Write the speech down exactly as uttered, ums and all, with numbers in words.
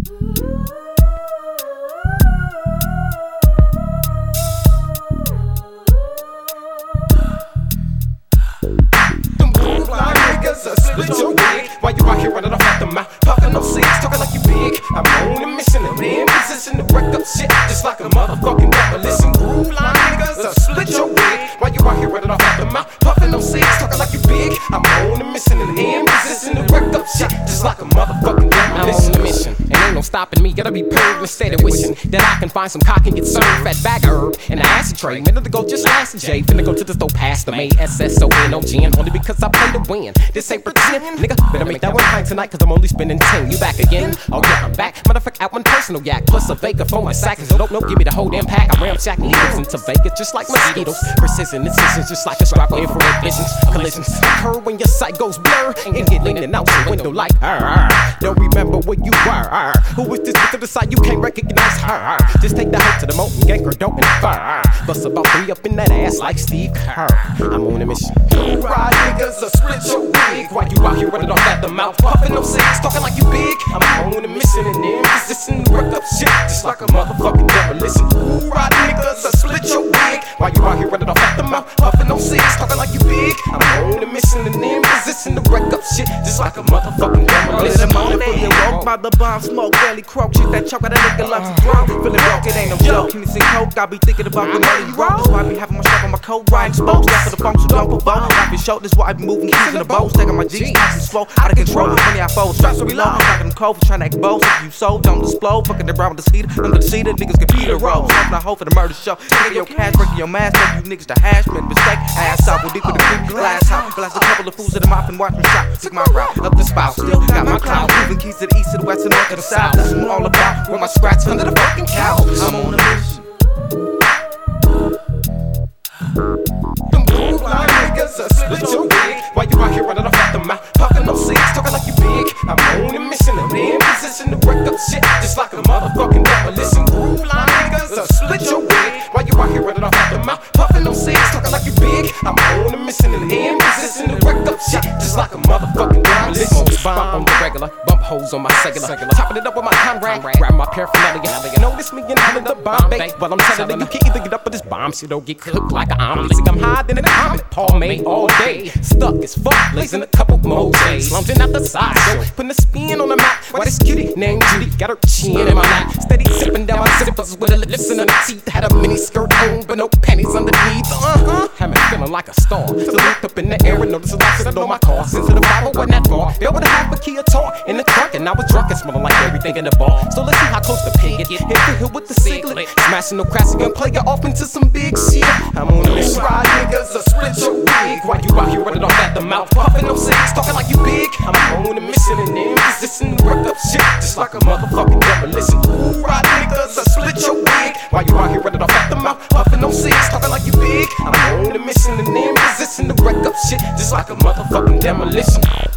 Split your wig while you out here running off at the mouth, puffin' no six, talking like you big. I'm on a mission and in position to wreck up shit just like a motherfucking demolition. Groove line niggas, uh, split your wig while you out here running off at the mouth, puffin' no six, talking like you big. I'm on a mission and in position to wreck up shit just like a motherfucking demolition. I'm on a mission and ain't no stopping me. Gotta be purged instead of wishing that I can find some cock and get served fat bag of herb and an acid tray. Minute ago just last J, finna go to the store past the May S S O N O G N only because I play to win. This ain't pretend, nigga. Better make that one pint tonight, cause I'm only spending ten. You back again? Oh yeah, I'm back. Motherfucker, out one personal yak, plus a Vega for my sack. So don't know, give me the whole damn pack. I ramsack needles into Vegas just like mosquitoes. Precision incisions just like a strap of infrared visions. Collisions occur when your sight goes blur and get leaning out the window like arr. Don't remember where you were. Arr. Who is this bitch to the side? You can't recognize her. Just take the hoe to the mountain, gank her dope and fire. Bust about three up in that ass like Steve Kerr. I'm on a mission. You ride niggas, a split your wig while you out here running off at the mouth, puffin' no six, talking like you big. I'm on a mission and in position to work up shit just like a motherfucking demolition. Who ride niggas, a split your wig while you out here running off at the mouth, puffin' no six, talking like you big. I'm on a mission and in position to wreck up shit just like a motherfucking demolition. In the morning, feeling woke by the bomb smoke, belly croak, shit that choke, got a nigga loves to throw. Feeling broke, it ain't no joke. Can you see coke? I be thinking about the money you roll. That's why I be having my strap on my coat, riding exposed. That's for the funk, so don't provoke. Life is short, that's why I be moving keys in the boat. Taking my G's, I'm slow, out of control. Money I fold, straps we low. Knocking them cold for trying to act bold. If you sold, don't explode. Fucking around with the cedar, under the cedar, niggas compete a roll. Something I hope for the murder show. Taking your cash, breaking your mask, take you niggas to hash, man, mistake. Ass out, with deep with the creep, glass house. Glass a couple of fools in the mouth and watch me shot. Took my route up the spout, still got my clout. Moving keys to the east, to the west, and north, to the south. That's what I'm all about. With my scratch under the fucking couch. I'm on a mission. Them groove line niggas, uh, split your wig while you out here running off at the mouth, puffin' no six, talking like you big. I'm on a mission and in position to work up shit just like a motherfucking demolition. Groove line niggas, uh, split your wig while you out here running off at the mouth, puffin' no six, talking like you big. I'm on a mission and in position to work up shit just like a motherfucking demolition. Bomb on the regular, bump holes on my cellular, topping it up with my Conrad, grab my paraphernalia. Notice me inhaling the Bombay, well I'm telling you, you can either get up with this bomb shit or get cooked like an omelet. See, I'm higher than an omelet, Paul made all day, stuck as fuck, blazing a couple more days, lounging out the side, so putting a spin on the map. Why this cutie named Judy got her chin in my lap, steady sipping down my zippers with her lips and her teeth. Had a mini skirt on, but no panties underneath. Uh huh, had me feeling like a star. So looked up in the air and noticed a lot sitting on my car. Since the Bible wasn't that far, there would have a Kia Tar in the trunk, and I was drunk and smelling like everything in the bar. So let's see how close the pig get. Hit the hill with the ciglet, smashing no cracks and play it off into some big shit. I'm on a mission. Ride niggas, a split your wig while you out here running off at the mouth, puffin' no six, talking like you big. I'm on a mission and in position to work up shit just like a motherfucking demolition. Ooh, ride niggas, a split your wig while you out here running off at the mouth, puffin' no six, talking like you big. I'm on a mission and in position to work up shit just like a motherfucking demolition.